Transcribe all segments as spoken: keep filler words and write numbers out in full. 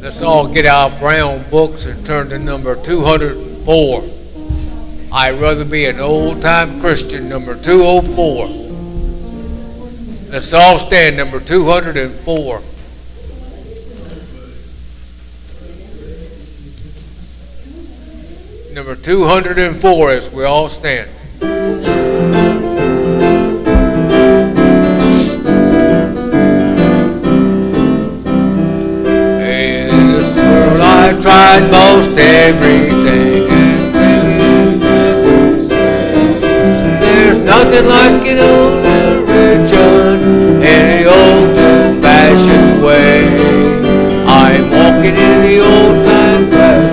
Let's all get our brown books and turn to number two hundred four. I'd rather be an old-time Christian, number two oh four. Let's all stand, number two hundred four. Number two hundred four as we all stand. In this world I tried most everything, and there's nothing like an old religion, any old-fashioned way. I'm walking in the old-time path.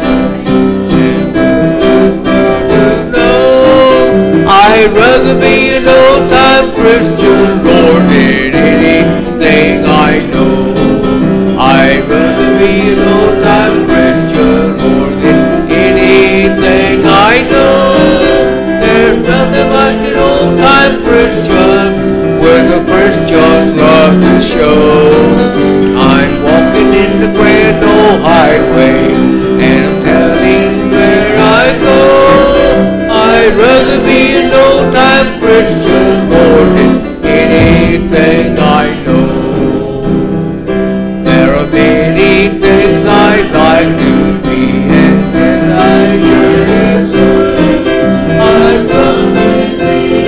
I'd rather be an old-time Christian more than anything I know. I'd rather be an old-time Christian more than anything I know. There's nothing like an old-time Christian with a Christian love to show. I'm walking in the grand old highway and I'm telling where I go. I'd rather be an old-time Christian more than anything I know. There are many things I'd like to be, and then I journey soon. I'd rather be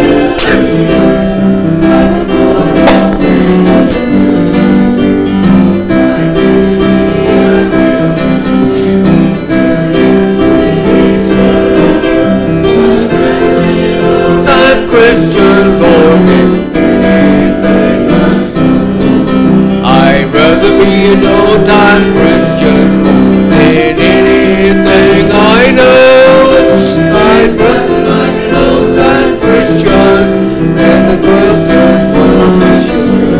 Christian more than anything I know. I'd rather be an old-time Christian more than anything I know. I'd rather be an old-time Christian than the greatest world to show.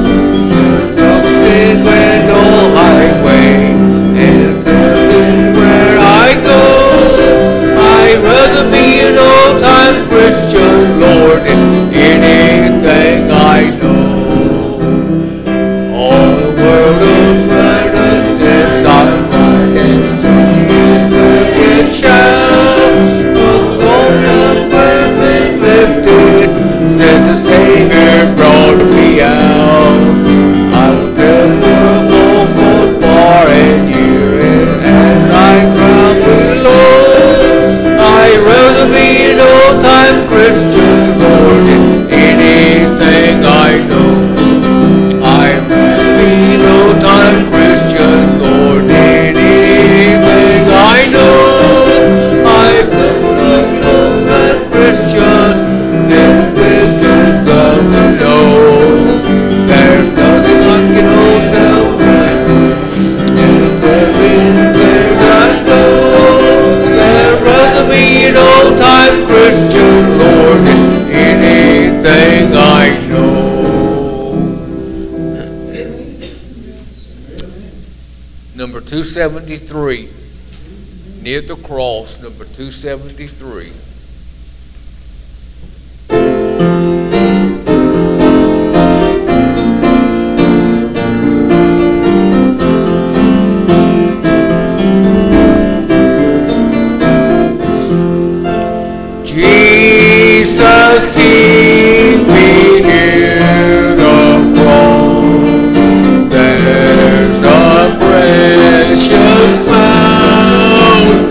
The grand old highway and telling where I go. I'd rather be an old-time Christian Lord than anything I know. All the world of righteousness I might and see it shine. The Lord has been lifted since the Savior brought me out. I will tell the world from far and near as I travel alone. I'd rather be an old-time Christian more than anything I know. I'd rather be an old-time Christian more than anything I know. I'd rather be an old-time Christian than Christian come to know. There's nothing like an old-time Christian, and everywhere I go. I'd rather be an old-time Christian Lord than anything I know. Number two seventy-three, near the cross, number two seventy-three. Jesus, keep me near the cross. There's a precious fountain,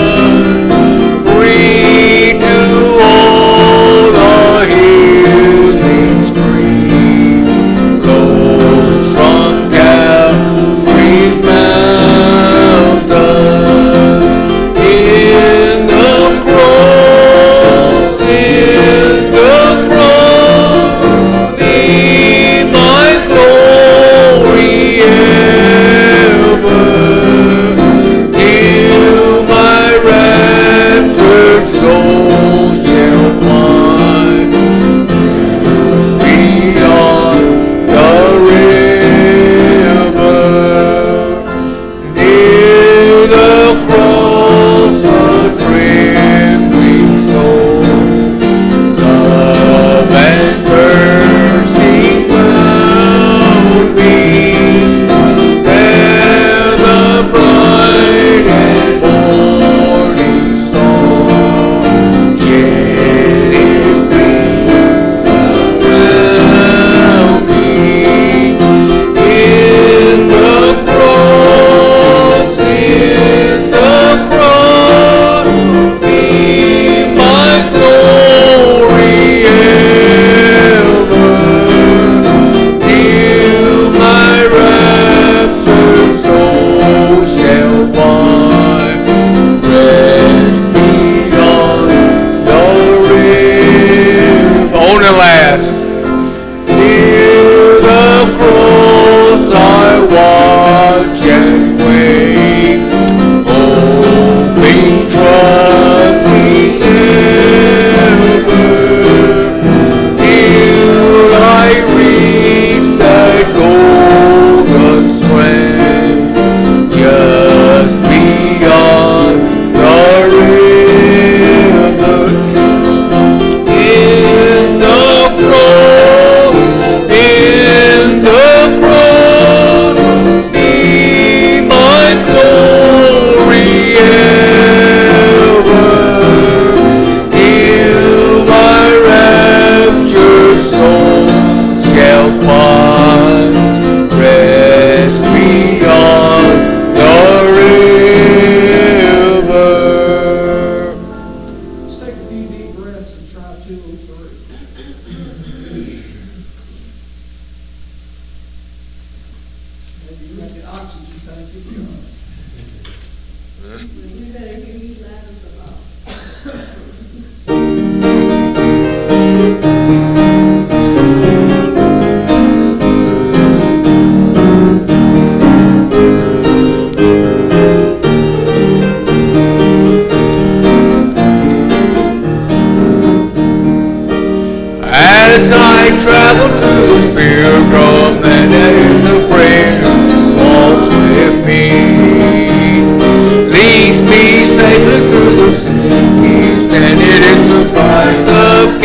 free to all the healing stream, flows from Calvary's mountain. In the cross, in the As I travel through the spirit grove, and there is a friend who walks with me, leads me safely through the cities, and it is the price of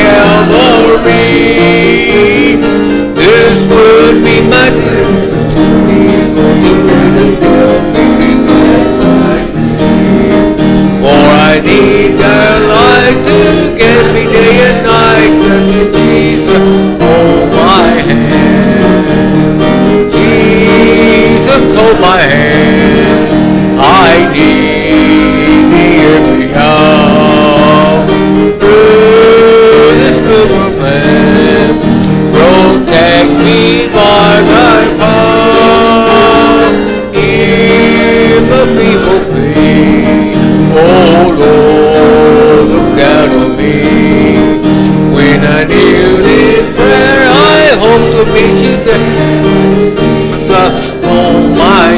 Calvary. This would be my duty to be the deal meeting as I take. For I need that light to get me day and night. Blessed Jesus, hold my hand. Jesus, hold my hand. I need thee every hour. Through this pilgrim land, protect me by thy power. Hear the feeble plea, oh Lord, look down on me. When I kneel in prayer, I hope to meet you there. So hold my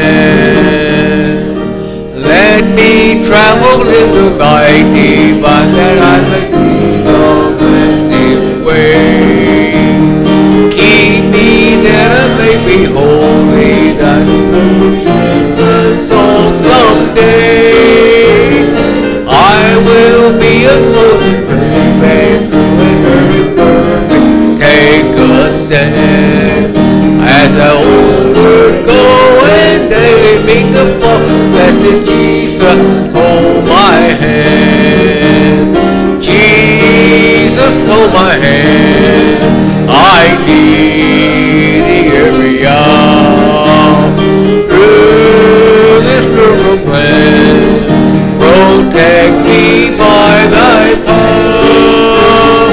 hand. Let me travel in the light divine, that I may see the blessed way. Keep me that I may be holy, that the presence on someday. I will be a soldier, brave true and very firm. Take a stand as I onward go and daily meet the foe. Blessed Jesus, hold my hand. Jesus, hold my hand. I need thee every hour. Through this pilgrim land, protect me by thy power.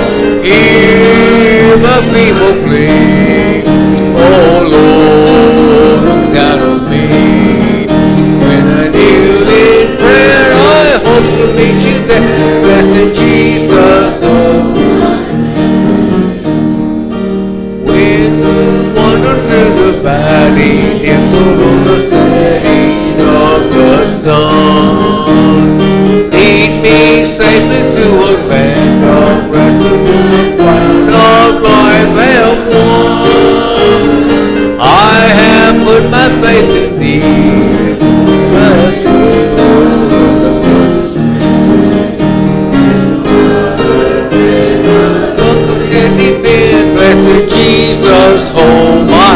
Hear my feeble plea, oh Lord, look down on me. When I kneel in prayer, I hope to meet you there. Blessed Jesus, oh my hand. When we wander through the valley, dim on the setting of the sun, lead me safely to a land of rest, a ground of life have won. I have put my faith in thee, but you look up and depend. Blessed Jesus, hold my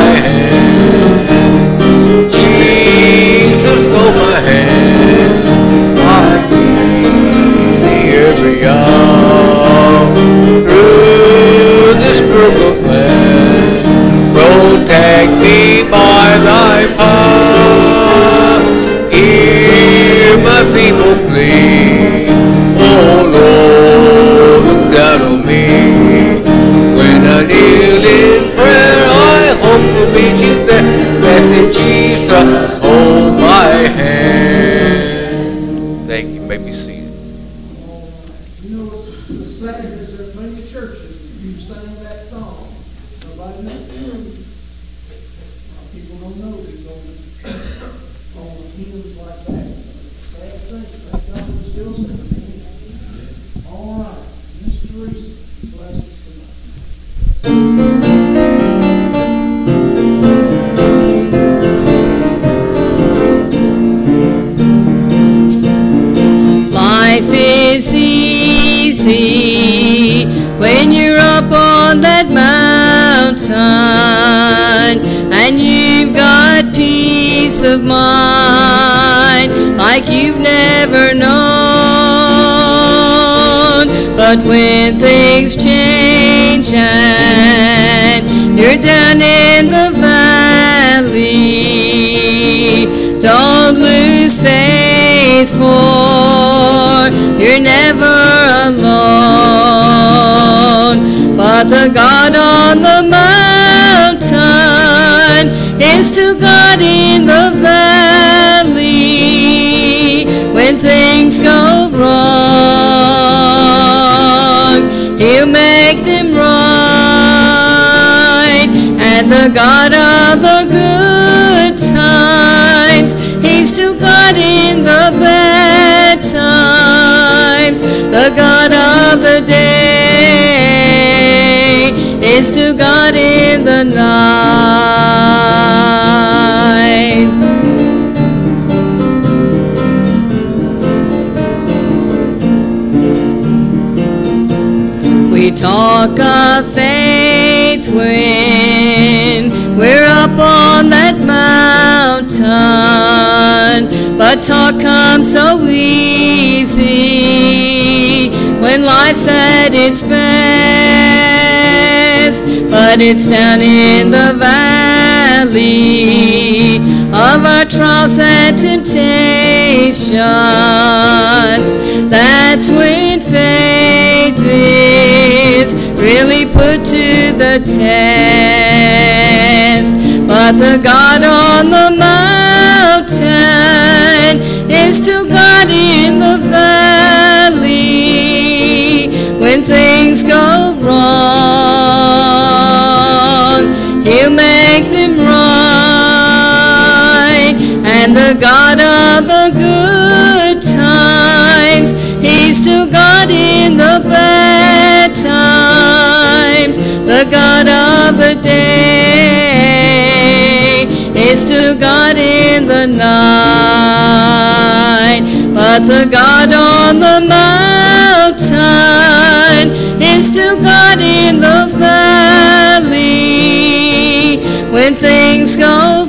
hand. Jesus, hold my hand. I need thee every hour. Through this pilgrim land, protect me by thy power. Hear my feeble plea, oh Lord, look down on me. When I kneel in prayer, I hope to meet you there. Blessed Jesus, hold my hand. Thank you. You may be seated. You know what's the sad is there are plenty of churches that you sang that song. Nobody knows. People don't know these on on hymns like that. So it's a sad thing. Thank God we're still singing. All right, Miss Teresa, bless us Life is easy when you're up on that mountain and you've got peace of mind like you've never known. But when things change and you're down in the valley, don't lose faith, for you're never alone. But the God on the mountain is to God in the valley. the God of the good times. He's still God in the bad times. The God of the day is still God in the night. We talk of faith when we're up on that mountain, but talk comes so easy when life's at its best. But it's down in the valley of our trials and temptations, that's when faith is really put to the test. But the God on the mountain is still God in the valley. When things go wrong, He'll make them right. And the God of the good times, He's still God in the bad times. The God of the day is still God in the night. But the God on the mountain is still God in the valley. When things go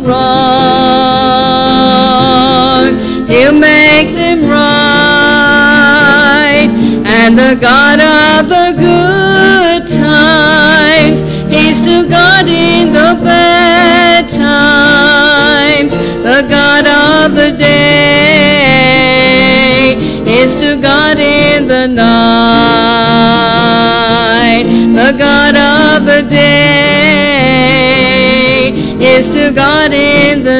wrong, He'll make them right. And the God of the good times, He's still God in the bad times. The God of the day is still God in the night. The God of the day is still God in the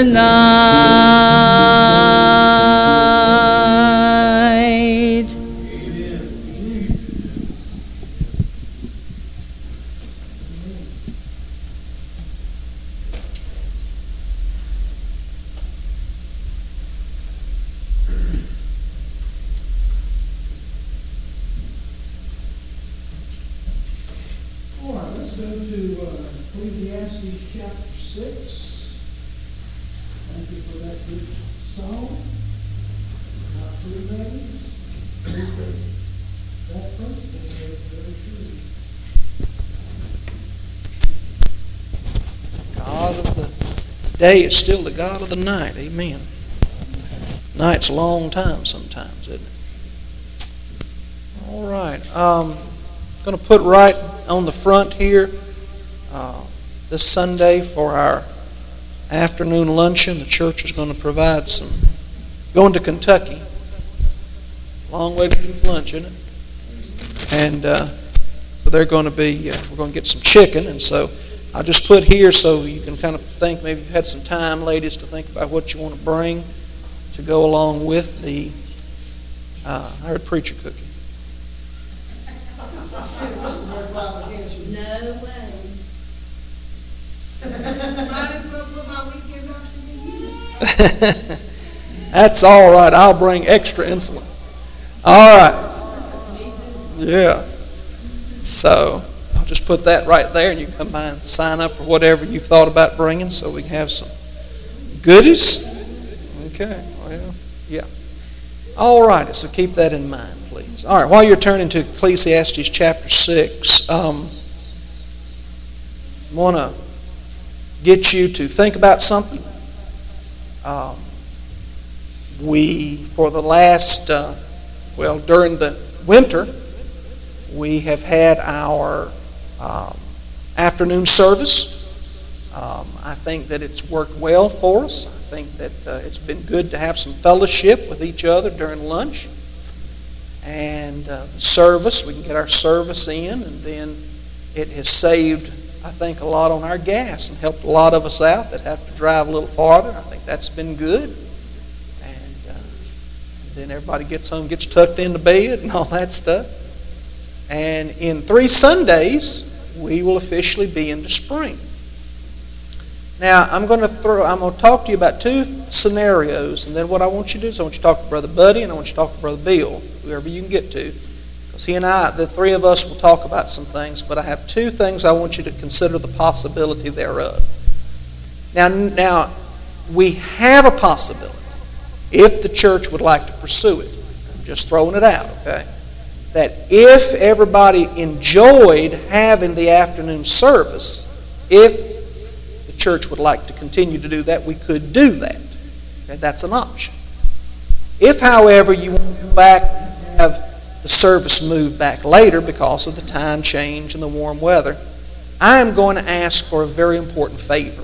night. All right, let's go to uh, Ecclesiastes chapter six. Thank you for that good song. Not true, baby. That first thing was very true. God of the day is still the God of the night. Amen. Night's a long time sometimes, isn't it? All right. Um, going to put right on the front here uh, this Sunday for our afternoon luncheon. The church is going to provide some, going to Kentucky. Long way to eat lunch, isn't it? And uh, so they're going to be, uh, we're going to get some chicken, and so I just put here so you can kind of think, maybe you've had some time, ladies, to think about what you want to bring to go along with the, uh, I heard preacher cookie. No way. Might as well put my weekend off to you. That's all right. I'll bring extra insulin. All right. Yeah. So I'll just put that right there, and you can come by and sign up for whatever you've thought about bringing, so we can have some goodies. Okay. Well, yeah. All right. So keep that in mind, please. All right. While you're turning to Ecclesiastes chapter six, um, I want to get you to think about something. Um, we, for the last, uh, well, during the winter, we have had our um, afternoon service. Um, I think that it's worked well for us. I think that uh, it's been good to have some fellowship with each other during lunch. And uh, the service, we can get our service in, and then it has saved, I think, a lot on our gas and helped a lot of us out that have to drive a little farther. I think that's been good. And uh, then everybody gets home, gets tucked into bed and all that stuff. And in three Sundays, we will officially be into spring. Now, I'm going to throw, I'm going to talk to you about two scenarios, and then what I want you to do is I want you to talk to Brother Buddy, and I want you to talk to Brother Bill, whoever you can get to. Because he and I, the three of us, will talk about some things, but I have two things I want you to consider the possibility thereof. Now, now we have a possibility, if the church would like to pursue it. I'm just throwing it out, okay? That if everybody enjoyed having the afternoon service, if the church would like to continue to do that, we could do that. Okay, that's an option. If, however, you want to go back and have the service moved back later because of the time change and the warm weather, I am going to ask for a very important favor.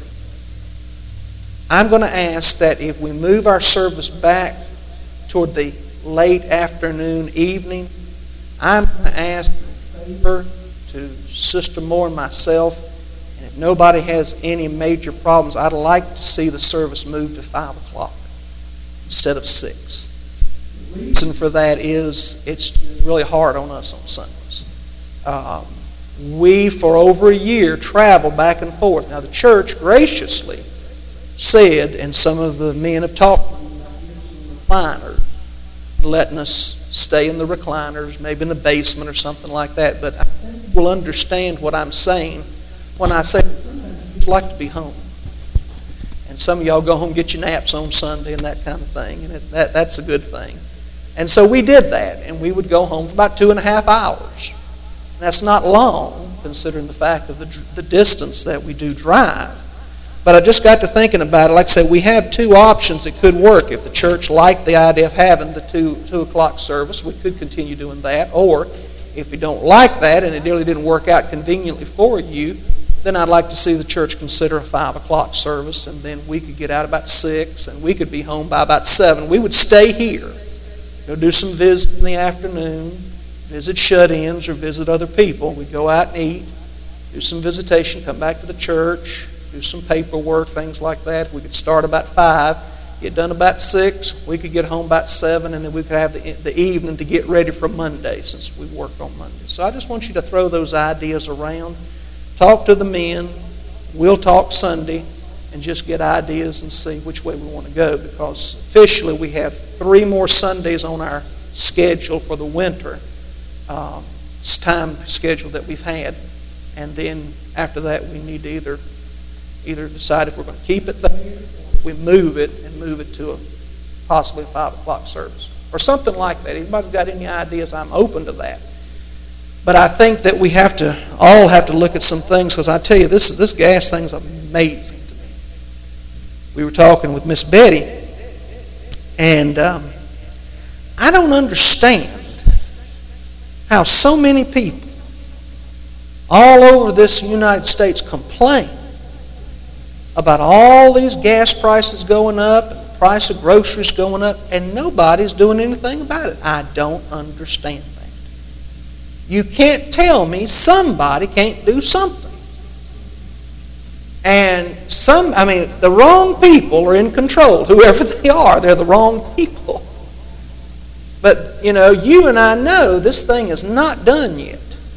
I'm going to ask that if we move our service back toward the late afternoon, evening, I'm going to ask a favor to Sister Moore and myself, and if nobody has any major problems, I'd like to see the service move to five o'clock instead of six. The reason for that is it's really hard on us on Sundays. Um, we, for over a year, travel back and forth. Now, the church graciously said, and some of the men have talked about recliners, letting us stay in the recliners, maybe in the basement or something like that. But I think you'll understand what I'm saying when I say sometimes I like to be home. And some of y'all go home and get your naps on Sunday and that kind of thing, and it, that, that's a good thing. And so we did that, and we would go home for about two and a half hours. And that's not long, considering the fact of the, the distance that we do drive. But I just got to thinking about it. Like I said, we have two options that could work. If the church liked the idea of having the two, two o'clock service, we could continue doing that. Or if you don't like that and it really didn't work out conveniently for you, then I'd like to see the church consider a five o'clock service, and then we could get out about six, and we could be home by about seven. We would stay here, go do some visits in the afternoon, visit shut-ins or visit other people. We'd go out and eat, do some visitation, come back to the church, do some paperwork, things like that. If we could start about five, get done about six, we could get home about seven, and then we could have the, the evening to get ready for Monday since we worked on Monday. So I just want you to throw those ideas around. Talk to the men. We'll talk Sunday and just get ideas and see which way we want to go, because officially we have three more Sundays on our schedule for the winter. Um, it's time schedule that we've had. And then after that we need to either either decide if we're going to keep it there, or we move it and move it to a possibly a five o'clock service or something like that. If anybody's got any ideas, I'm open to that. But I think that we have to all have to look at some things, because I tell you, this this gas thing's amazing to me. We were talking with Miss Betty, and um, I don't understand how so many people all over this United States complain about all these gas prices going up and the price of groceries going up, and nobody's doing anything about it. I don't understand that. You can't tell me somebody can't do something. And some, I mean, the wrong people are in control. Whoever they are, they're the wrong people. But, you know, you and I know this thing is not done yet.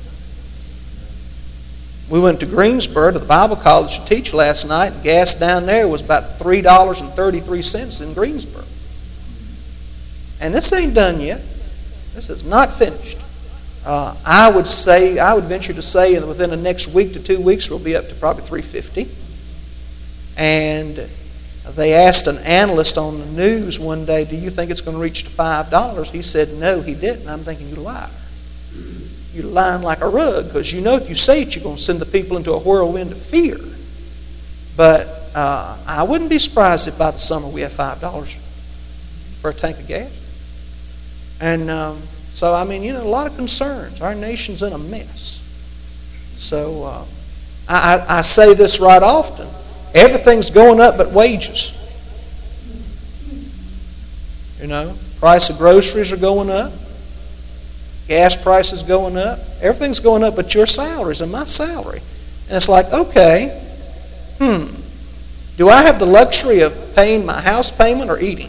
We went to Greensboro to the Bible college to teach last night, and gas down there was about three dollars and thirty-three cents in Greensboro. And this ain't done yet. This is not finished. Uh, I would say, I would venture to say that within the next week to two weeks we'll be up to probably three fifty. And they asked an analyst on the news one day, do you think it's going to reach to five dollars? He said, no, he didn't. I'm thinking, you liar. You're lying like a rug, because you know if you say it, you're going to send the people into a whirlwind of fear. But uh, I wouldn't be surprised if by the summer we have five dollars for a tank of gas. And um, so, I mean, you know, a lot of concerns. Our nation's in a mess. So uh, I, I say this right often. Everything's going up but wages. You know, price of groceries are going up. Gas prices going up. Everything's going up but your salaries and my salary. And it's like, okay, hmm, do I have the luxury of paying my house payment or eating?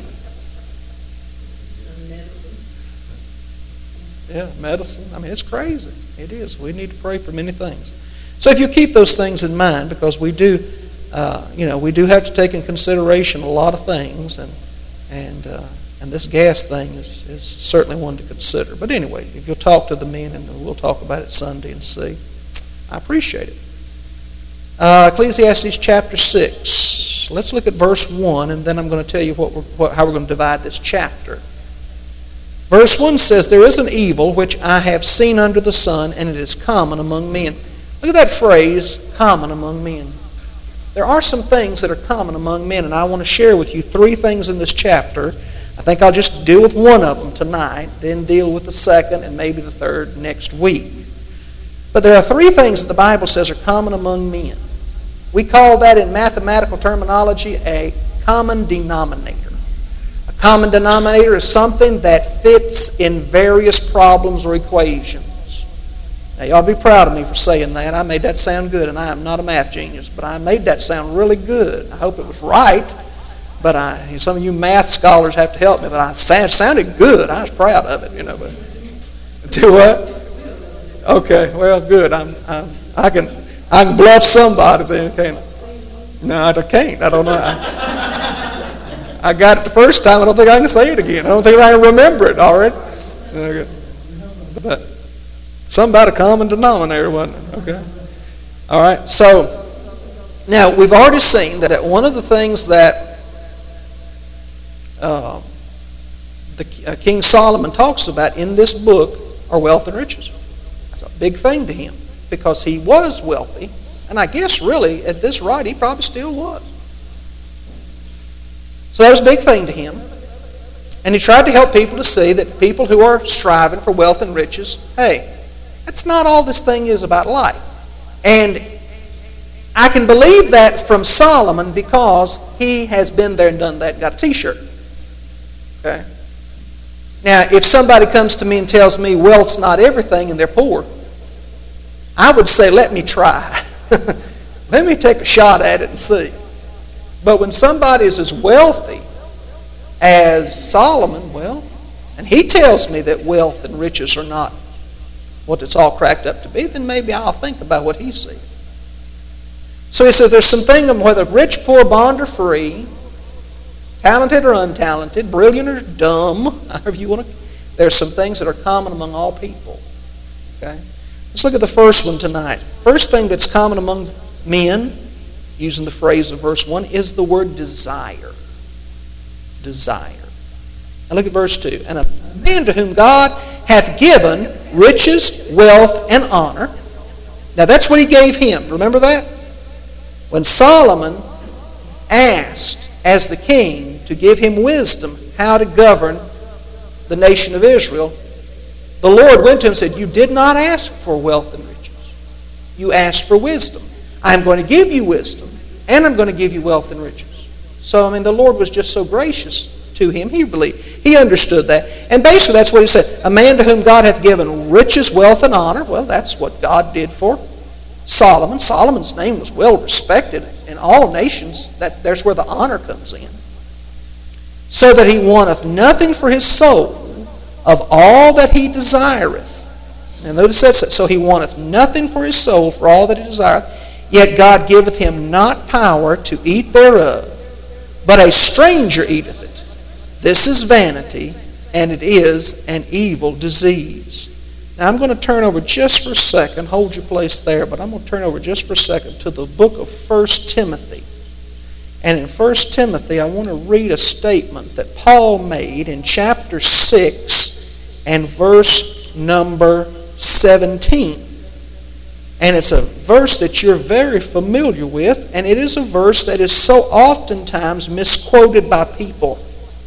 Yeah, medicine. I mean, it's crazy. It is. We need to pray for many things. So if you keep those things in mind, because we do uh, you know, we do have to take in consideration a lot of things, and and uh, and this gas thing is, is certainly one to consider. But anyway, if you'll talk to the men, and we'll talk about it Sunday and see. I appreciate it. Uh, Ecclesiastes chapter six. Let's look at verse one, and then I'm going to tell you what we're, what, how we're going to divide this chapter. Verse one says, "There is an evil which I have seen under the sun, and it is common among men." Look at that phrase, common among men. There are some things that are common among men, and I want to share with you three things in this chapter. I think I'll just deal with one of them tonight, then deal with the second and maybe the third next week. But there are three things that the Bible says are common among men. We call that in mathematical terminology a common denominator. A common denominator is something that fits in various problems or equations. Now, you ought to be proud of me for saying that. I made that sound good, and I am not a math genius, but I made that sound really good. I hope it was right, but I, some of you math scholars have to help me, but I it sounded good. I was proud of it, you know. But do what? Okay, well, good. I'm, I'm, I can I can bluff somebody then, can't I? No, I can't. I don't know. I, I got it the first time. I don't think I can say it again. I don't think I can remember it already. Okay. But something about a common denominator, wasn't it? Okay. All right. So now we've already seen that one of the things that uh, the uh, King Solomon talks about in this book are wealth and riches. Big thing to him because he was wealthy, and I guess really at this rate he probably still was. So that was a big thing to him, and he tried to help people to see that people who are striving for wealth and riches, hey, that's not all this thing is about life. And I can believe that from Solomon because he has been there and done that and got a t-shirt. Okay. Now, if somebody comes to me and tells me wealth's not everything and they're poor, I would say, let me try. Let me take a shot at it and see. But when somebody is as wealthy as Solomon, well, and he tells me that wealth and riches are not what it's all cracked up to be, then maybe I'll think about what he sees. So he says there's some things, whether rich, poor, bond, or free, talented or untalented, brilliant or dumb, however you want to, there's some things that are common among all people. Okay? Let's look at the first one tonight. First thing that's common among men, using the phrase of verse one, is the word desire. Desire. Now look at verse two. "And a man to whom God hath given riches, wealth, and honor." Now that's what he gave him. Remember that? When Solomon asked as the king to give him wisdom how to govern the nation of Israel, the Lord went to him and said, "You did not ask for wealth and riches. You asked for wisdom. I'm going to give you wisdom, and I'm going to give you wealth and riches." So, I mean, the Lord was just so gracious to him. He believed. He understood that. And basically that's what he said. A man to whom God hath given riches, wealth, and honor. Well, that's what God did for Solomon. Solomon's name was well respected in all nations. That there's where the honor comes in. "So that he wanteth nothing for his soul of all that he desireth." Now notice that. "So he wanteth nothing for his soul for all that he desireth, yet God giveth him not power to eat thereof, but a stranger eateth it. This is vanity, and it is an evil disease." Now I'm going to turn over just for a second, hold your place there, but I'm going to turn over just for a second to the book of First Timothy. And in First Timothy, I want to read a statement that Paul made in chapter six and verse number seventeen. And it's a verse that you're very familiar with, and it is a verse that is so oftentimes misquoted by people.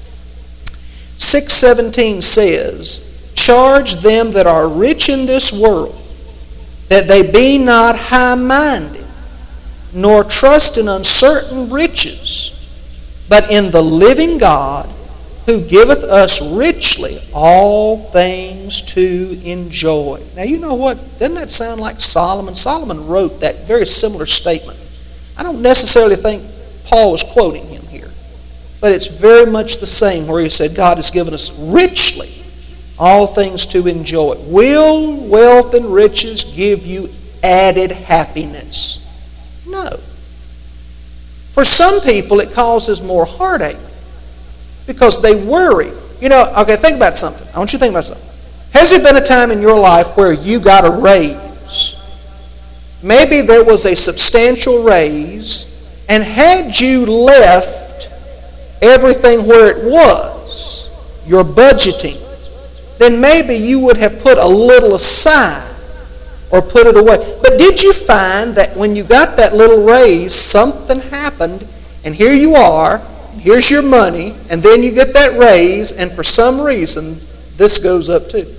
six seventeen says, "Charge them that are rich in this world, that they be not high-minded, nor trust in uncertain riches, but in the living God, who giveth us richly all things to enjoy." Now you know what? Doesn't that sound like Solomon? Solomon wrote that very similar statement. I don't necessarily think Paul was quoting him here, but it's very much the same where he said God has given us richly all things to enjoy. Will wealth and riches give you added happiness? No. For some people, it causes more heartache because they worry. You know, okay, think about something. I want you to think about something. Has there been a time in your life where you got a raise? Maybe there was a substantial raise, and had you left everything where it was, your budgeting, then maybe you would have put a little aside or put it away. But did you find that when you got that little raise, something happened, and here you are, here's your money, and then you get that raise, and for some reason, this goes up too?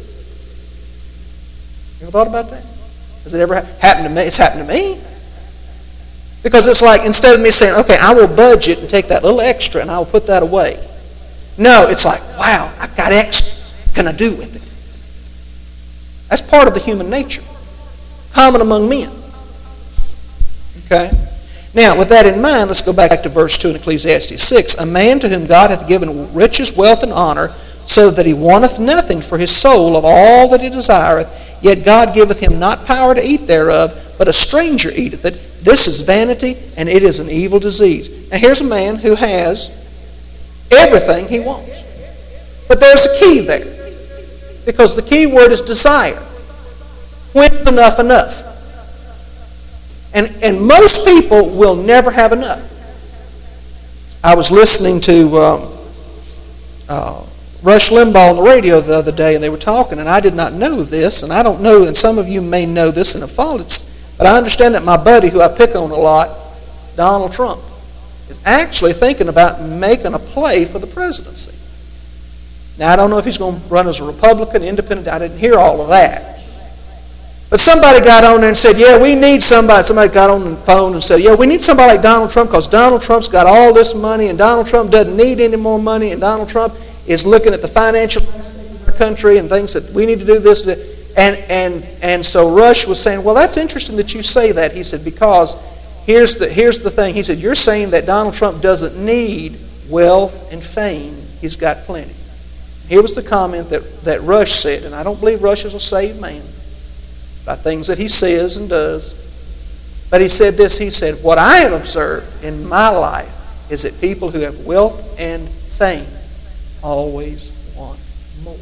You ever thought about that? Has it ever ha- happened to me? It's happened to me. Because it's like, instead of me saying, okay, I will budget and take that little extra and I will put that away. No, it's like, wow, I've got extra. What can I do with it? That's part of the human nature. Common among men. Okay? Now, with that in mind, let's go back to verse two in Ecclesiastes six. A man to whom God hath given riches, wealth, and honor, so that he wanteth nothing for his soul of all that he desireth, yet God giveth him not power to eat thereof, but a stranger eateth it. This is vanity, and it is an evil disease. Now, here's a man who has everything he wants. But there's a key there, because the key word is desire. When's enough enough? And, and most people will never have enough. I was listening to um, uh, Rush Limbaugh on the radio the other day, and they were talking, and I did not know this, and I don't know, and some of you may know this and have followed it, but I understand that my buddy, who I pick on a lot, Donald Trump, is actually thinking about making a play for the presidency. Now, I don't know if he's going to run as a Republican, independent. I didn't hear all of that. But somebody got on there and said, yeah, we need somebody. Somebody got on the phone and said, yeah, we need somebody like Donald Trump because Donald Trump's got all this money and Donald Trump doesn't need any more money and Donald Trump is looking at the financial of our country and thinks that we need to do this. And, and, and so Rush was saying, well, that's interesting that you say that. He said, because here's the, here's the thing. He said, you're saying that Donald Trump doesn't need wealth and fame. He's got plenty. Here was the comment that, that Rush said, and I don't believe Rush is a saved man by things that he says and does. But he said this, he said, what I have observed in my life is that people who have wealth and fame always want more.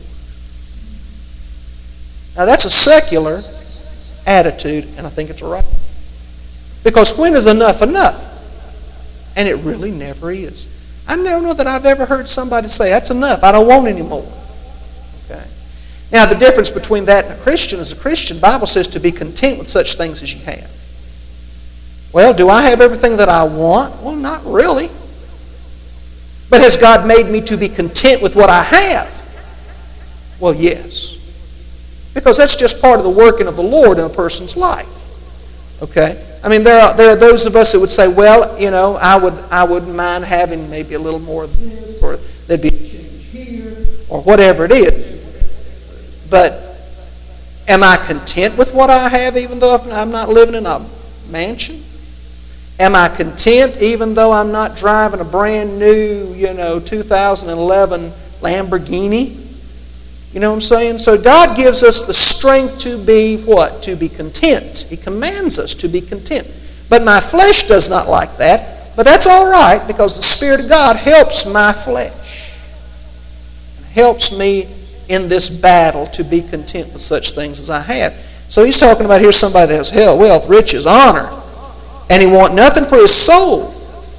Now that's a secular attitude, and I think it's right. Because when is enough enough? And it really never is. I don't know that I've ever heard somebody say, that's enough, I don't want any more. Okay. Now, the difference between that and a Christian is a Christian, the Bible says to be content with such things as you have. Well, do I have everything that I want? Well, not really. But has God made me to be content with what I have? Well, yes. Because that's just part of the working of the Lord in a person's life. Okay? I mean, there are, there are those of us who would say, well, you know, I, would, I wouldn't mind having maybe a little more of this, or there'd be a change here, or whatever it is. But am I content with what I have even though I'm not living in a mansion? Am I content even though I'm not driving a brand new, you know, two thousand eleven Lamborghini? You know what I'm saying? So God gives us the strength to be what? To be content. He commands us to be content. But my flesh does not like that. But that's all right because the Spirit of God helps my flesh. Helps me in this battle to be content with such things as I have. So he's talking about here's somebody that has health, wealth, riches, honor, and he want nothing for his soul.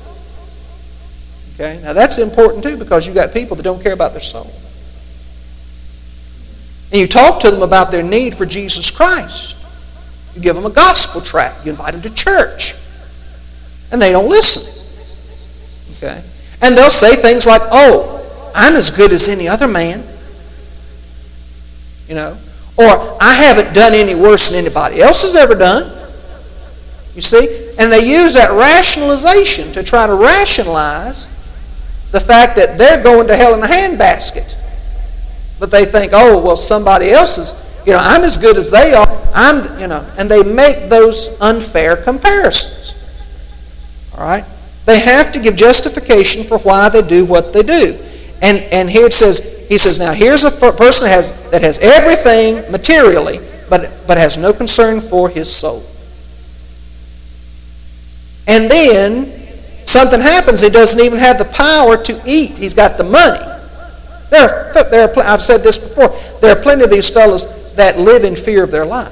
Okay, now that's important too because you got people that don't care about their soul. And you talk to them about their need for Jesus Christ. You give them a gospel tract. You invite them to church. And they don't listen. Okay, and they'll say things like, oh, I'm as good as any other man. You know, or I haven't done any worse than anybody else has ever done. You see? And they use that rationalization to try to rationalize the fact that they're going to hell in a handbasket. But they think, oh, well, somebody else is, you know, I'm as good as they are. I'm, you know, and they make those unfair comparisons. All right? They have to give justification for why they do what they do. And, and here it says, he says, now here's a person that has, that has everything materially, but, but has no concern for his soul. And then Something happens, he doesn't even have the power to eat. He's got the money. There are, there are, I've said this before, there are plenty of these fellows that live in fear of their lives.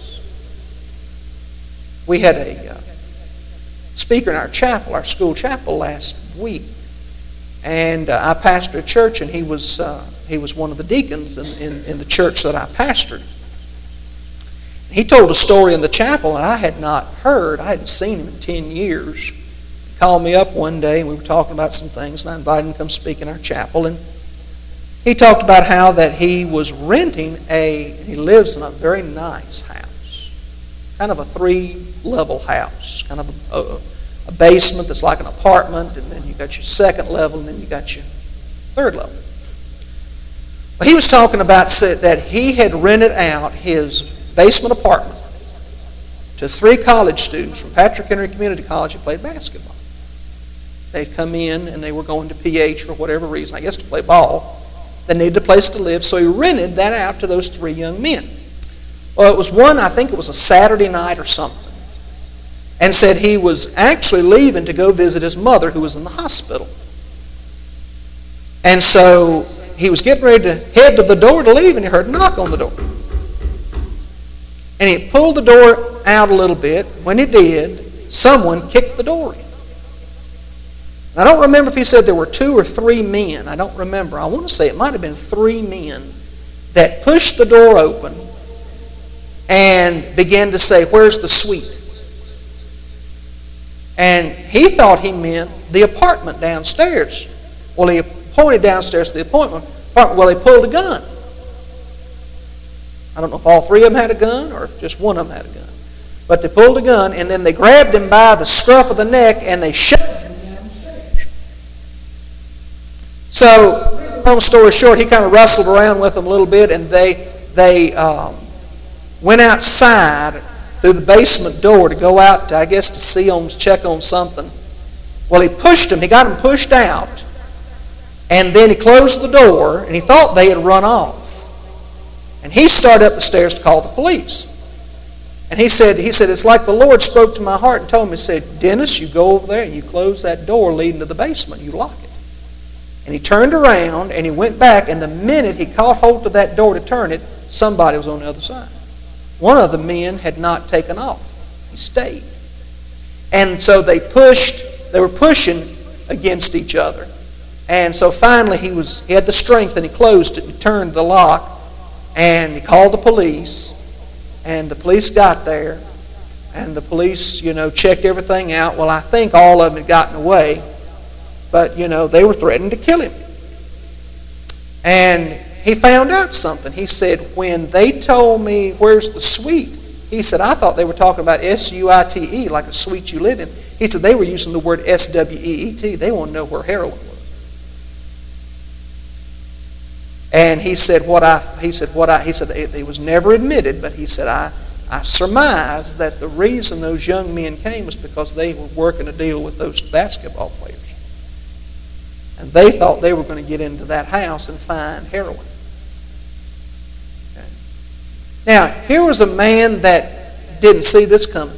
We had a uh, speaker in our chapel, our school chapel, last week. And uh, I pastored a church, and he was uh, he was one of the deacons in, in, in the church that I pastored. He told a story in the chapel, and I had not heard. I hadn't seen him in ten years. He called me up one day, and we were talking about some things, and I invited him to come speak in our chapel. And he talked about how that he was renting a, he lives in a very nice house, kind of a three-level house, kind of a, a, a basement that's like an apartment, and then you got your second level, and then you got your third level. Well, he was talking about that he had rented out his basement apartment to three college students from Patrick Henry Community College who played basketball. They'd come in and they were going to P H for whatever reason, I guess to play ball. They needed a place to live, so he rented that out to those three young men. Well, it was one, I think it was a Saturday night or something, and said he was actually leaving to go visit his mother who was in the hospital. And so he was getting ready to head to the door to leave, and he heard a knock on the door. And he pulled the door out a little bit. When he did, someone kicked the door in. And I don't remember if he said there were two or three men. I don't remember. I want to say it might have been three men that pushed the door open and began to say, "Where's the suite?" And he thought he meant the apartment downstairs. Well, he pointed downstairs to the apartment. Well, they pulled a gun. I don't know if all three of them had a gun or if just one of them had a gun. But they pulled a gun, and then they grabbed him by the scruff of the neck, and they shoved him downstairs. So, long story short, he kind of wrestled around with them a little bit, and they, they um, went outside through the basement door to go out, to, I guess, to see on, check on something. Well, he pushed him. He got him pushed out, and then he closed the door, and he thought they had run off. And he started up the stairs to call the police. And he said, he said, it's like the Lord spoke to my heart and told me, he said, "Dennis, you go over there and you close that door leading to the basement. You lock it." And he turned around and he went back, and the minute he caught hold of that door to turn it, somebody was on the other side. One of the men had not taken off. He stayed. And so they pushed, they were pushing against each other. And so finally he was, he had the strength, and he closed it and turned the lock. And he called the police, and the police got there, and the police, you know, checked everything out. Well, I think all of them had gotten away, but, you know, they were threatening to kill him. And he found out something. He said, when they told me, "Where's the suite?" he said, "I thought they were talking about S U I T E, like a suite you live in." He said, "They were using the word S W E E T. They want to know where heroin was." And he said, "What I," he said, "What I," he said, it, it was never admitted, but he said, I, I surmise that the reason those young men came was because they were working a deal with those basketball players. And they thought they were going to get into that house and find heroin." Okay. Now, here was a man that didn't see this coming.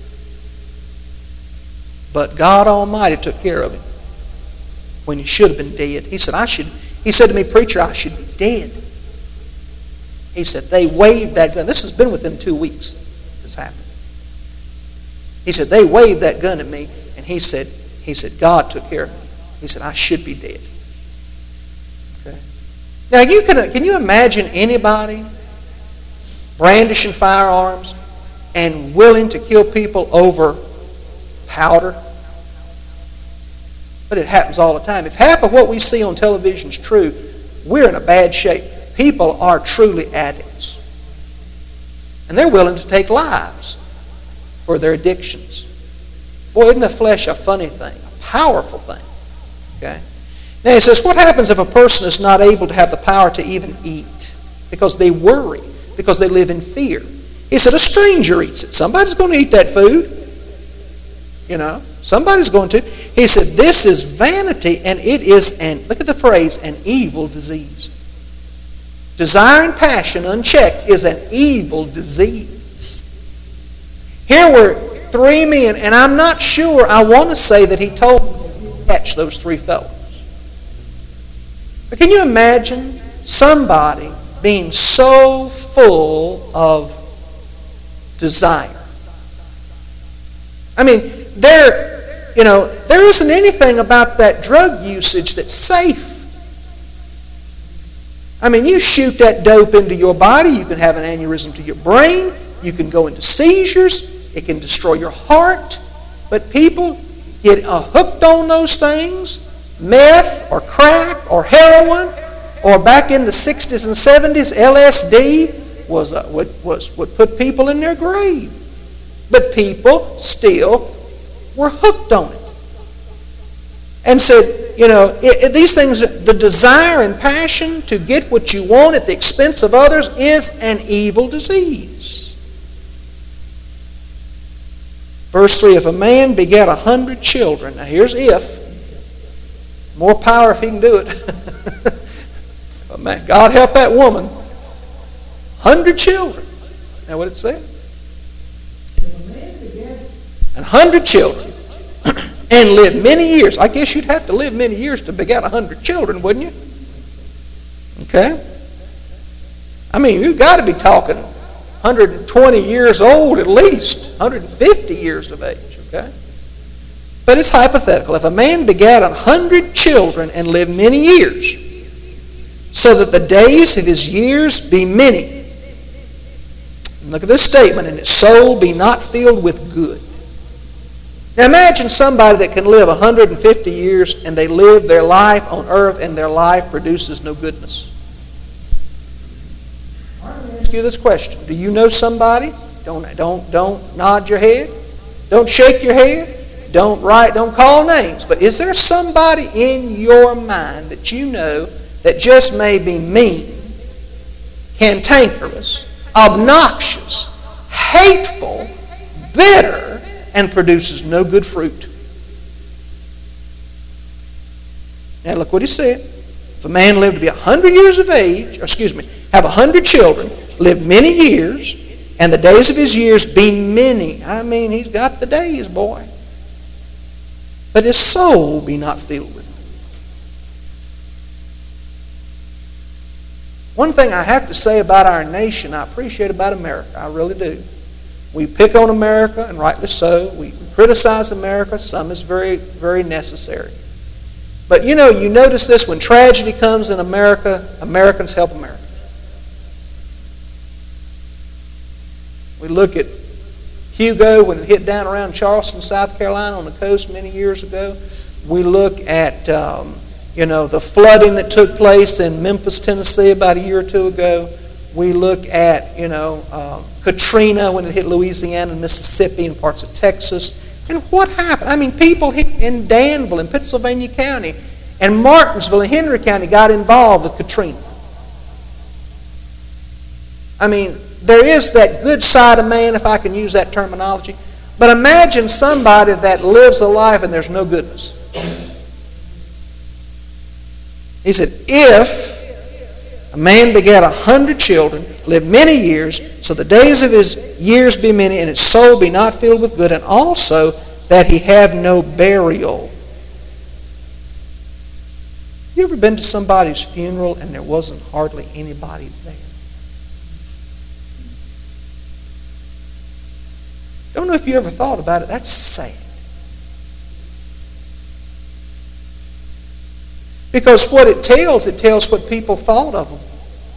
But God Almighty took care of him when he should have been dead. He said, I should... He said to me, "Preacher, I should be dead." He said, "They waved that gun." This has been within two weeks this happened. He said, "They waved that gun at me," and he said, he said, "God took care of me." He said, "I should be dead." Okay. Now, you can, can you imagine anybody brandishing firearms and willing to kill people over powder? But it happens all the time. If half of what we see on television is true, we're in a bad shape. People are truly addicts. And they're willing to take lives for their addictions. Boy, isn't the flesh a funny thing, a powerful thing? Okay. Now he says, what happens if a person is not able to have the power to even eat? Because they worry, because they live in fear. He said, a stranger eats it. Somebody's going to eat that food. You know, somebody's going to. He said, this is vanity, and it is an, look at the phrase, an evil disease. Desire and passion unchecked is an evil disease. Here were three men, and I'm not sure, I want to say that he told them catch those three fellows. But can you imagine somebody being so full of desire? I mean, there, you know, there isn't anything about that drug usage that's safe. I mean, you shoot that dope into your body, you can have an aneurysm to your brain, you can go into seizures, it can destroy your heart. But people get uh, hooked on those things, meth or crack or heroin, or back in the sixties and seventies, L S D was, uh, would, was, would put people in their grave. But people still were hooked on it. And said, you know, it, it, these things, the desire and passion to get what you want at the expense of others is an evil disease. Verse three, if a man begat a hundred children, now here's if, more power if he can do it. But man, God help that woman. Hundred children. Now what it said? A hundred children. And live many years. I guess you'd have to live many years to beget a hundred children, wouldn't you? Okay? I mean, you've got to be talking one hundred twenty years old at least, one hundred fifty years of age, okay? But it's hypothetical. If a man begat a hundred children and lived many years, so that the days of his years be many. And look at this statement, and his soul be not filled with good. Now imagine somebody that can live one hundred fifty years and they live their life on earth and their life produces no goodness. I'm going to ask you this question. Do you know somebody? Don't, don't, don't nod your head. Don't shake your head. Don't write, don't call names. But is there somebody in your mind that you know that just may be mean, cantankerous, obnoxious, hateful, bitter, and produces no good fruit? Now look what he said. If a man lived to be a hundred years of age, or excuse me, have a hundred children, live many years, and the days of his years be many. I mean, he's got the days, boy. But his soul be not filled with it. One thing I have to say about our nation, I appreciate about America, I really do. We pick on America, and rightly so. We criticize America. Some is very, very necessary. But you know, you notice this, when tragedy comes in America, Americans help America. We look at Hugo when it hit down around Charleston, South Carolina on the coast many years ago. We look at, um, you know, the flooding that took place in Memphis, Tennessee about a year or two ago. We look at, you know, um, Katrina when it hit Louisiana and Mississippi and parts of Texas. And what happened? I mean, people in Danville in Pittsylvania County and Martinsville in Henry County got involved with Katrina. I mean, there is that good side of man, if I can use that terminology. But imagine somebody that lives a life and there's no goodness. He said, if a man begat a hundred children, live many years, so the days of his years be many, and his soul be not filled with good, and also that he have no burial. You ever been to somebody's funeral and there wasn't hardly anybody there? Don't know if you ever thought about it. That's sad. Because what it tells, it tells what people thought of them.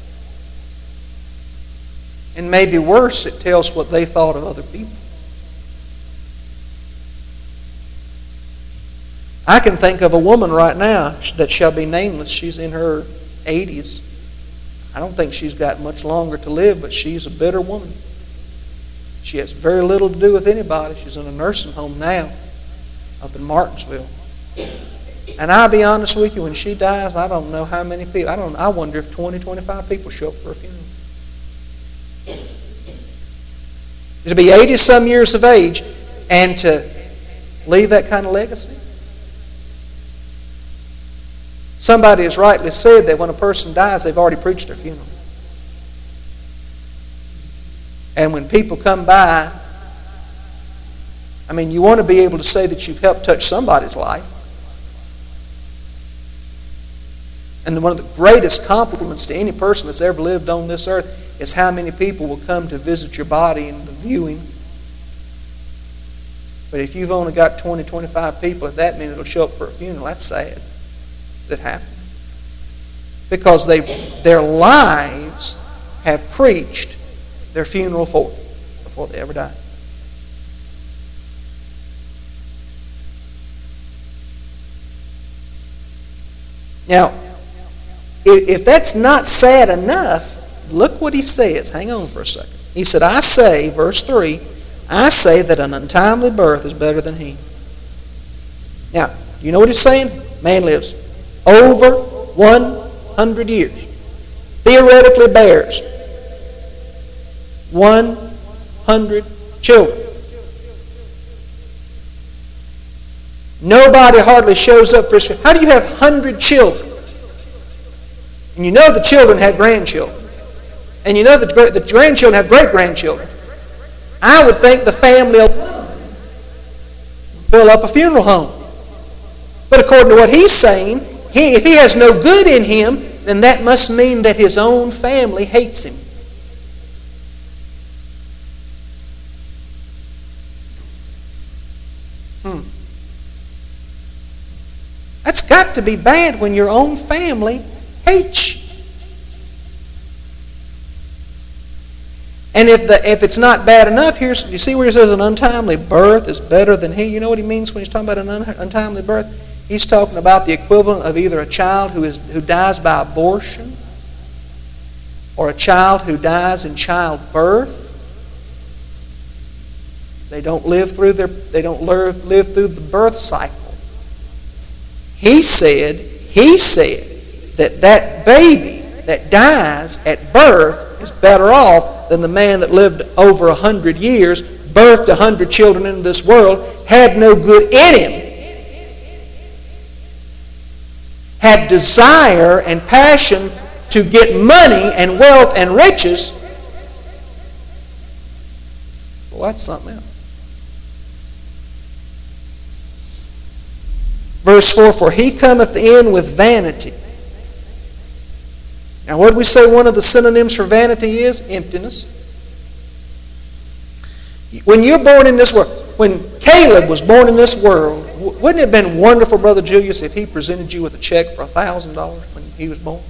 And maybe worse, it tells what they thought of other people. I can think of a woman right now that shall be nameless. She's in her eighties. I don't think she's got much longer to live, but she's a bitter woman. She has very little to do with anybody. She's in a nursing home now up in Martinsville. And I'll be honest with you, when she dies, I don't know how many people. I don't. I wonder if twenty, twenty-five people show up for a funeral. To be eighty-some years of age and to leave that kind of legacy. Somebody has rightly said that when a person dies, they've already preached their funeral. And when people come by, I mean, you want to be able to say that you've helped touch somebody's life. And one of the greatest compliments to any person that's ever lived on this earth is how many people will come to visit your body in the viewing. But if you've only got twenty, twenty-five people, if that many will show up for a funeral, that's sad that happened. Because they, their lives have preached their funeral for them before they ever died. Now, if that's not sad enough, look what he says. Hang on for a second. He said, I say, verse three, I say that an untimely birth is better than he. Now, you know what he's saying? Man lives over one hundred years. Theoretically bears one hundred children. Nobody hardly shows up for his funeral. How do you have one hundred children? And you know the children had grandchildren. And you know that the grandchildren have great-grandchildren. I would think the family alone would fill up a funeral home. But according to what he's saying, he, if he has no good in him, then that must mean that his own family hates him. Hmm. That's got to be bad when your own family hates you. And if the if it's not bad enough, here's you see where he says an untimely birth is better than he. You know what he means when he's talking about an un, untimely birth? He's talking about the equivalent of either a child who is who dies by abortion, or a child who dies in childbirth. They don't live through their they don't live, live through the birth cycle. He said he said that that baby that dies at birth is better off than the man that lived over a hundred years, birthed a hundred children into this world, had no good in him, had desire and passion to get money and wealth and riches. Well, that's something else. Verse four, for he cometh in with vanity. Now, what did we say one of the synonyms for vanity is? Emptiness. When you're born in this world, when Caleb was born in this world, wouldn't it have been wonderful, Brother Julius, if he presented you with a check for one thousand dollars when he was born?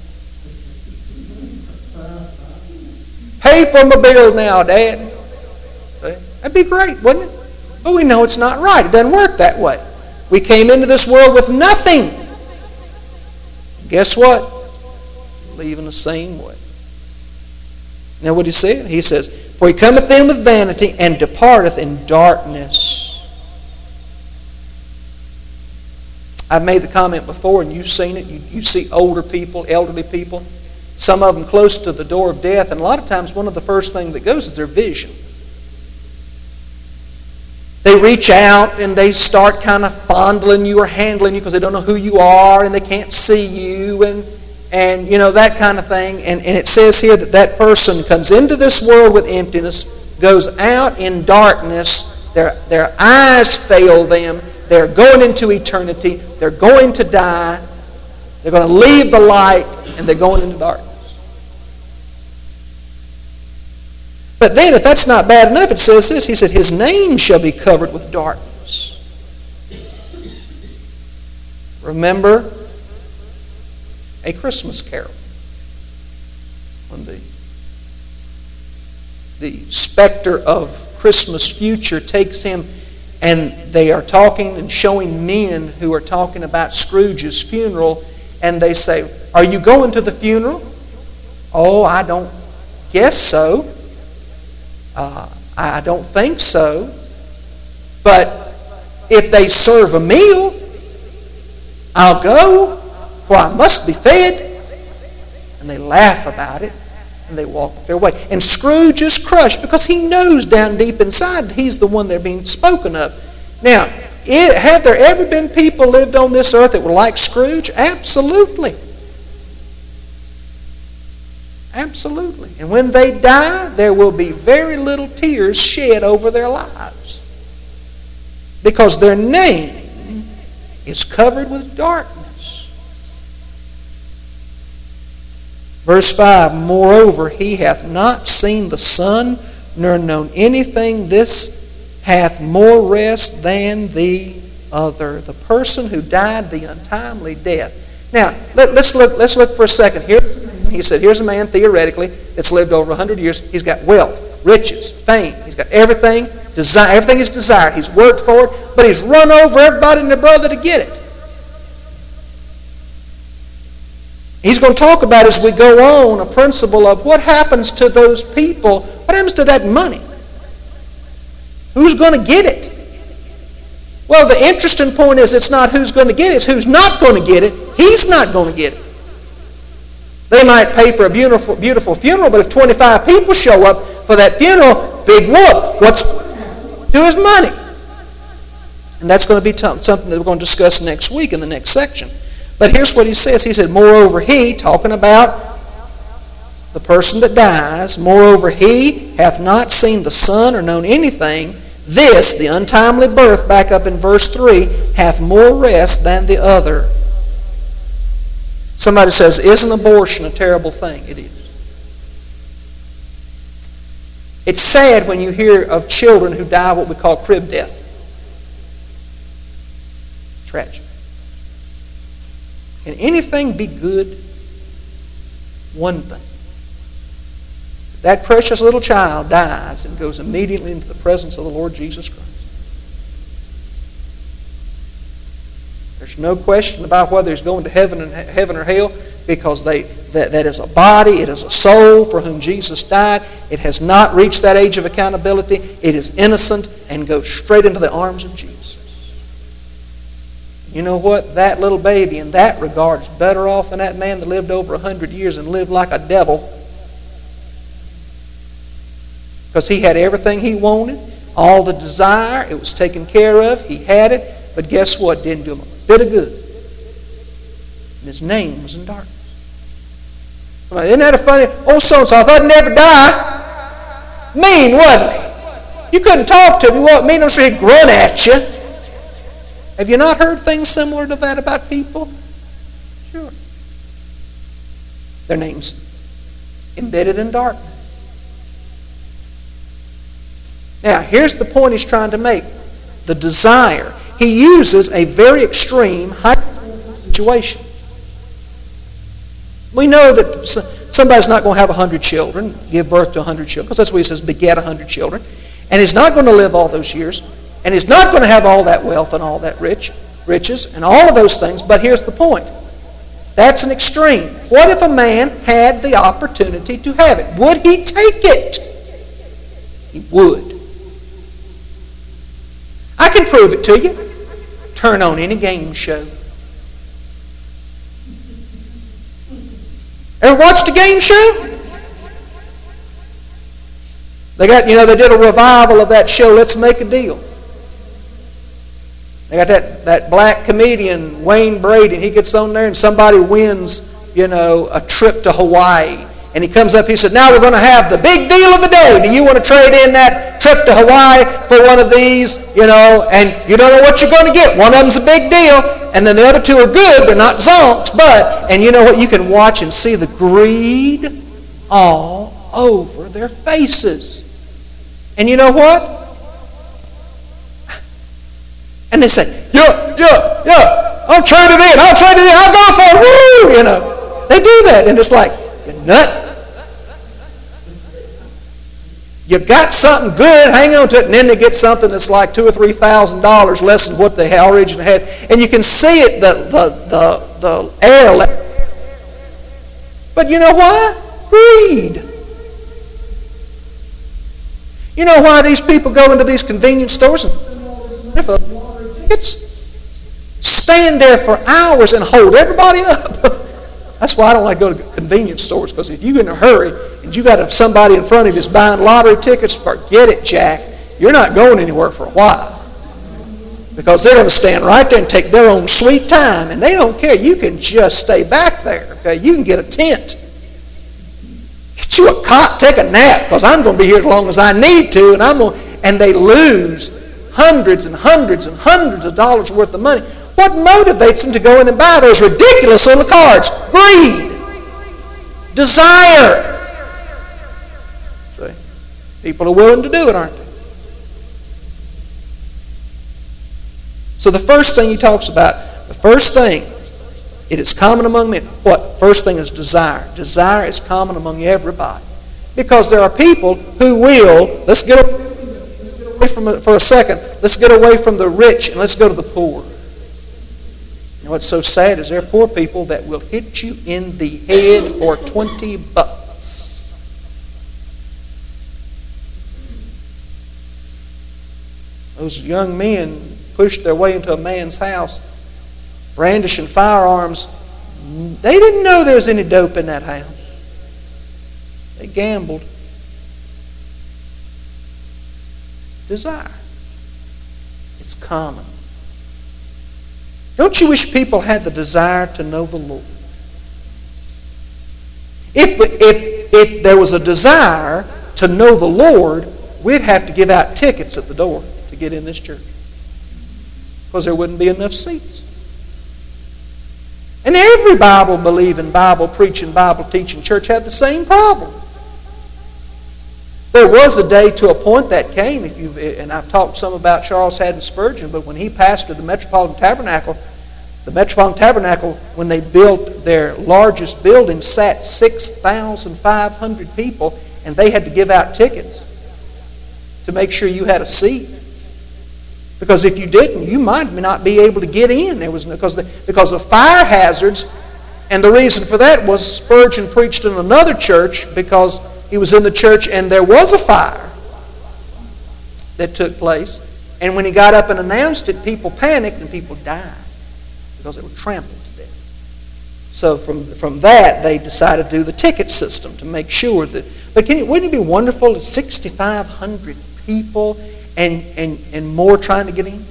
Pay for my bill now, Dad. That'd be great, wouldn't it? But we know it's not right. It doesn't work that way. We came into this world with nothing. Guess what? Leaving the same way. Now what he said? He says, for he cometh in with vanity and departeth in darkness. I've made the comment before and you've seen it. You, you see older people, elderly people, some of them close to the door of death, and a lot of times one of the first things that goes is their vision. They reach out and they start kind of fondling you or handling you because they don't know who you are and they can't see you and And, you know, that kind of thing. And, and it says here that that person comes into this world with emptiness, goes out in darkness, their, their eyes fail them, they're going into eternity, they're going to die, they're going to leave the light, and they're going into darkness. But then, if that's not bad enough, it says this, he said, his name shall be covered with darkness. Remember A Christmas Carol, when the, the specter of Christmas future takes him and they are talking and showing men who are talking about Scrooge's funeral, and they say, are you going to the funeral? Oh, I don't guess so. Uh, I don't think so. But if they serve a meal, I'll go. For I must be fed. And they laugh about it, and they walk their way. And Scrooge is crushed because he knows down deep inside that he's the one they're being spoken of. Now, it, have there ever been people lived on this earth that were like Scrooge? Absolutely. Absolutely. And when they die, there will be very little tears shed over their lives. Because their name is covered with darkness. Verse five, moreover, he hath not seen the Son, nor known anything. This hath more rest than the other. The person who died the untimely death. Now, let, let's look let's look for a second here. He said, here's a man, theoretically, that's lived over one hundred years. He's got wealth, riches, fame. He's got everything, desire, everything he's desired. He's worked for it, but he's run over everybody and their brother to get it. He's going to talk about, as we go on, a principle of what happens to those people. What happens to that money? Who's going to get it? Well, the interesting point is it's not who's going to get it, it's who's not going to get it. He's not going to get it. They might pay for a beautiful, beautiful funeral, but if twenty-five people show up for that funeral, big whoop. What's to his money? And that's going to be something that we're going to discuss next week in the next section. But here's what he says. He said, moreover, he, talking about the person that dies, moreover, he hath not seen the Son or known anything. This, the untimely birth, back up in verse three, hath more rest than the other. Somebody says, isn't abortion a terrible thing? It is. It's sad when you hear of children who die what we call crib death. Tragic. Can anything be good? One thing. That precious little child dies and goes immediately into the presence of the Lord Jesus Christ. There's no question about whether he's going to heaven and heaven or hell, because they that, that is a body, it is a soul for whom Jesus died. It has not reached that age of accountability. It is innocent and goes straight into the arms of Jesus. You know what? That little baby in that regard is better off than that man that lived over a hundred years and lived like a devil. Because he had everything he wanted, all the desire, it was taken care of, he had it, but guess what? It didn't do him a bit of good. And his name was in darkness. Isn't that a funny, oh so-and-so, I thought he'd never die. Mean, wasn't he? You couldn't talk to him, you wasn't mean, I'm sure he'd grunt at you. Have you not heard things similar to that about people? Sure. Their name's embedded in darkness. Now, here's the point he's trying to make. The desire. He uses a very extreme, hypothetical situation. We know that somebody's not going to have a hundred children, give birth to a hundred children, because that's what he says, beget a hundred children. And he's not going to live all those years. And he's not going to have all that wealth and all that rich, riches and all of those things. But here's the point. That's an extreme. What if a man had the opportunity to have it? Would he take it? He would. I can prove it to you. Turn on any game show. Ever watched a game show? They got, you know, they did a revival of that show, Let's Make a Deal. They got that, that black comedian, Wayne Brady, and he gets on there and somebody wins, you know, a trip to Hawaii. And he comes up, he said, now we're going to have the big deal of the day. Do you want to trade in that trip to Hawaii for one of these, you know, and you don't know what you're going to get. One of them's a big deal, and then the other two are good. They're not zonks, but, and you know what? You can watch and see the greed all over their faces. And you know what? And they say, yeah, yeah, yeah, I'll trade it in, I'll trade it in, I'll go for it, woo, you know. They do that, and it's like, you nut. You got something good, hang on to it, and then they get something that's like two or three thousand dollars less than what they originally had. And you can see it, the the the, the air. But you know why? Greed. You know why these people go into these convenience stores and tickets? Stand there for hours and hold everybody up. That's why I don't like to go to convenience stores, because if you're in a hurry and you got somebody in front of you that's buying lottery tickets, forget it, Jack. You're not going anywhere for a while. Because they're going to stand right there and take their own sweet time, and they don't care. You can just stay back there. Okay? You can get a tent. Get you a cot, take a nap, because I'm going to be here as long as I need to, and I'm going to, and they lose hundreds and hundreds and hundreds of dollars worth of money. What motivates them to go in and buy those ridiculous little cards? Greed. Desire. See? People are willing to do it, aren't they? So the first thing he talks about, the first thing, it is common among men. What? First thing is desire. Desire is common among everybody. Because there are people who will, let's get away from it for a second, let's get away from the rich and let's go to the poor. You know what's so sad is there are poor people that will hit you in the head for twenty bucks. Those young men pushed their way into a man's house, brandishing firearms. They didn't know there was any dope in that house. They gambled. Desire. It's common. Don't you wish people had the desire to know the Lord? If, if, if there was a desire to know the Lord, we'd have to give out tickets at the door to get in this church. Because there wouldn't be enough seats. And every Bible-believing, Bible-preaching, Bible-teaching church had the same problem. There was a day to a point that came, if you and I've talked some about Charles Haddon Spurgeon, but when he pastored the Metropolitan Tabernacle, the Metropolitan Tabernacle, when they built their largest building, sat six thousand five hundred people, and they had to give out tickets to make sure you had a seat. Because if you didn't, you might not be able to get in. There was no, because, the, because of fire hazards, and the reason for that was Spurgeon preached in another church because he was in the church and there was a fire that took place. And when he got up and announced it, people panicked and people died because they were trampled to death. So from, from that, they decided to do the ticket system to make sure that... But can you, wouldn't it be wonderful if sixty-five hundred people and, and, and more trying to get in?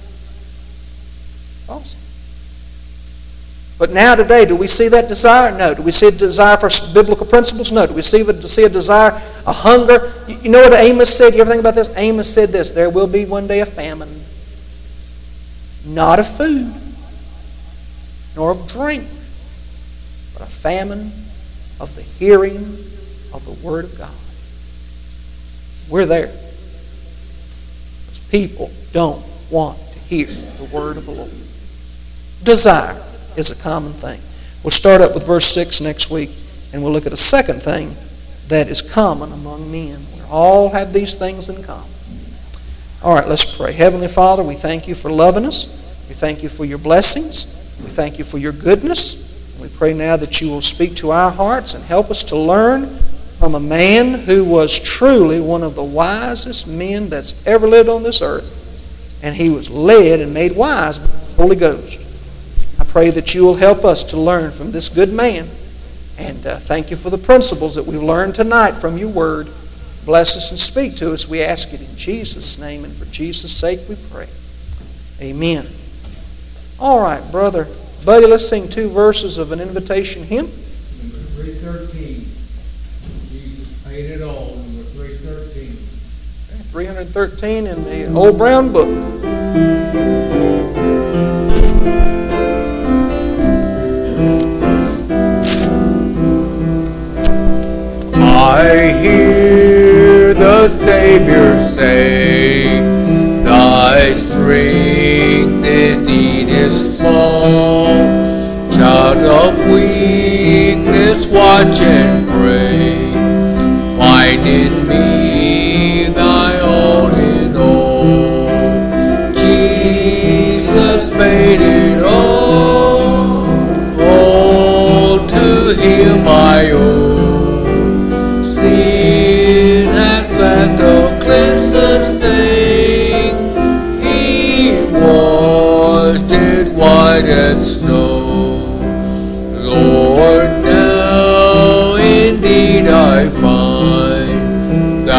Awesome. But now today, do we see that desire? No. Do we see a desire for biblical principles? No. Do we see a, see a desire, a hunger? You, you know what Amos said? You ever think about this? Amos said this, there will be one day a famine, not of food, nor of drink, but a famine of the hearing of the Word of God. We're there. Because people don't want to hear the Word of the Lord. Desire is a common thing. We'll start up with verse six next week, and we'll look at a second thing that is common among men. We all have these things in common. All right, let's pray. Heavenly Father, we thank you for loving us. We thank you for your blessings. We thank you for your goodness. We pray now that you will speak to our hearts and help us to learn from a man who was truly one of the wisest men that's ever lived on this earth. And he was led and made wise by the Holy Ghost. I pray that you will help us to learn from this good man. And uh, thank you for the principles that we've learned tonight from your word. Bless us and speak to us. We ask it in Jesus' name, and for Jesus' sake we pray. Amen. All right, Brother Buddy, let's sing two verses of an invitation hymn. Number three thirteen. Jesus paid it all. Number three thirteen. three thirteen in the Old Brown Book. I hear the Savior say, thy strength indeed is small. Child of weakness, watch and pray. Find in me thy all in all. Jesus paid it all. All to him I owe. Sin hath left a cleansed stain. He washed it white as snow. Lord, now indeed I find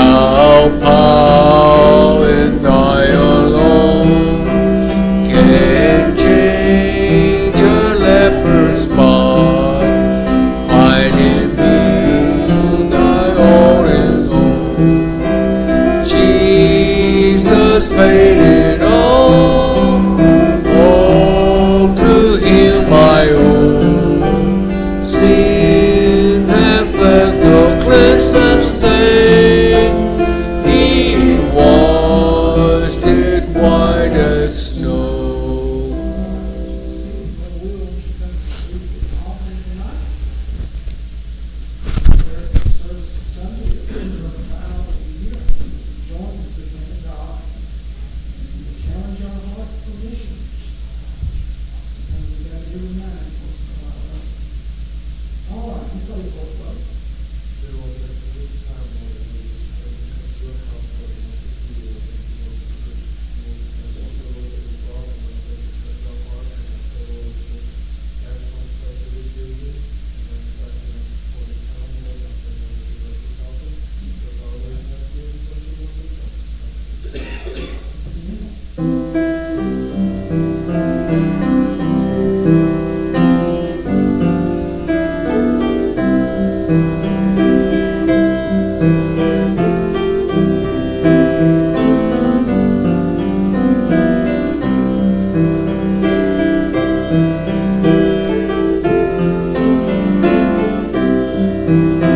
Amen.